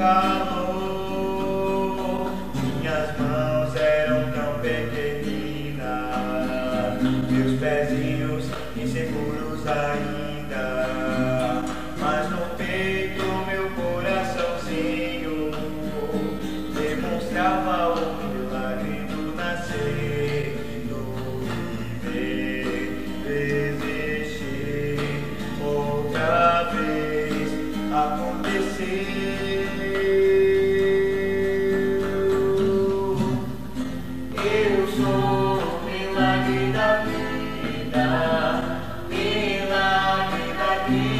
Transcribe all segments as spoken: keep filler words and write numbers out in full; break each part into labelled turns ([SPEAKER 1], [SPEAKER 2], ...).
[SPEAKER 1] calor. Minhas mãos eram tão pequeninas, meus pezinhos inseguros ainda, mas no peito meu coraçãozinho demonstrava o milagre do nascer, do viver, desistir, outra vez acontecer. Eu sou o milagre da vida, milagre da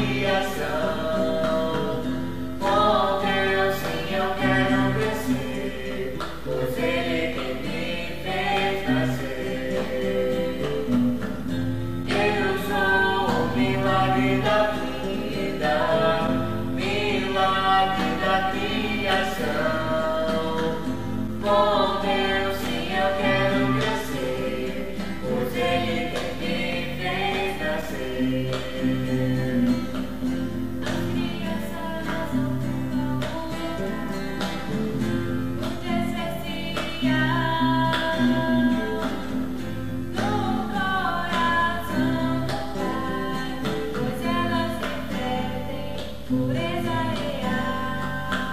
[SPEAKER 1] criação. Com Deus sim eu quero crescer, pois Ele quem me fez nascer. Eu sou o milagre da vida, milagre da criação. Com Deus sim eu quero crescer, pois Ele quem me fez nascer.
[SPEAKER 2] As crianças vão no desespecial, no coração do Pai, pois elas refletem pureza real.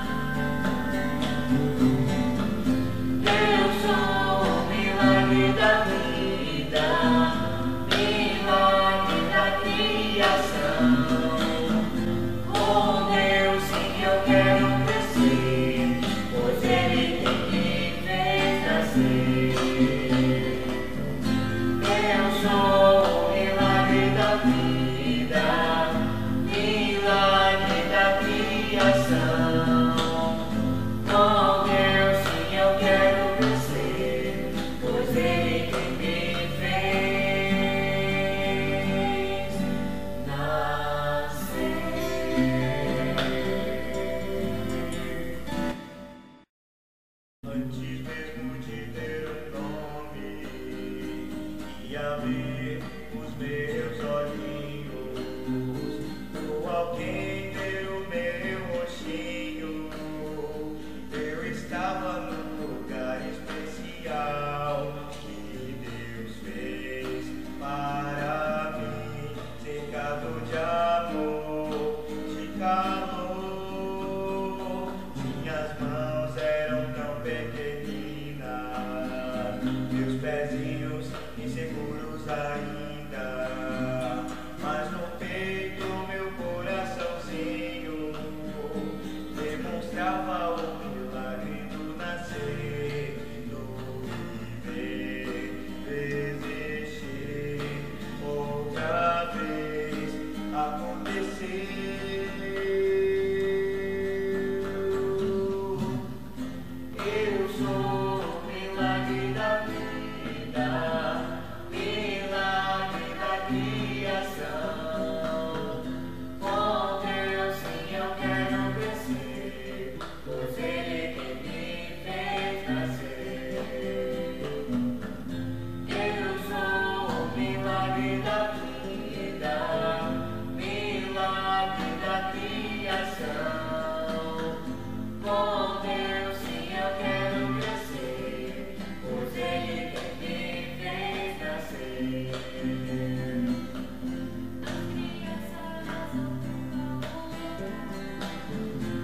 [SPEAKER 1] Eu sou o milagre da vida, milagre da criação. Com Deus sim eu quero crescer, pois Ele quem me fez nascer. Eu sou o milagre da vida, milagre da criação. Com Deus sim eu quero crescer, pois Ele quem me fez nascer. Antes mesmo de ter um nome, ia ver os meus olhinhos, ou alguém ver o meu rostinho. Eu estava num lugar especial que Deus fez para mim, cercado de amor, de calor. Minhas mãos eram tão pequeninas, meus pezinhos inseguros ainda, mas no peito meu coraçãozinho demonstrava o milagre do nascer, do viver, desistir, outra vez acontecer. Eu sou o milagre da vida, milagre da criação. Com Deus sim eu quero crescer, pois Ele quem me fez nascer. Eu sou o milagre da vida, milagre da criação. Com Deus sim eu quero crescer, pois Ele quem me fez nascer.
[SPEAKER 2] As crianças vão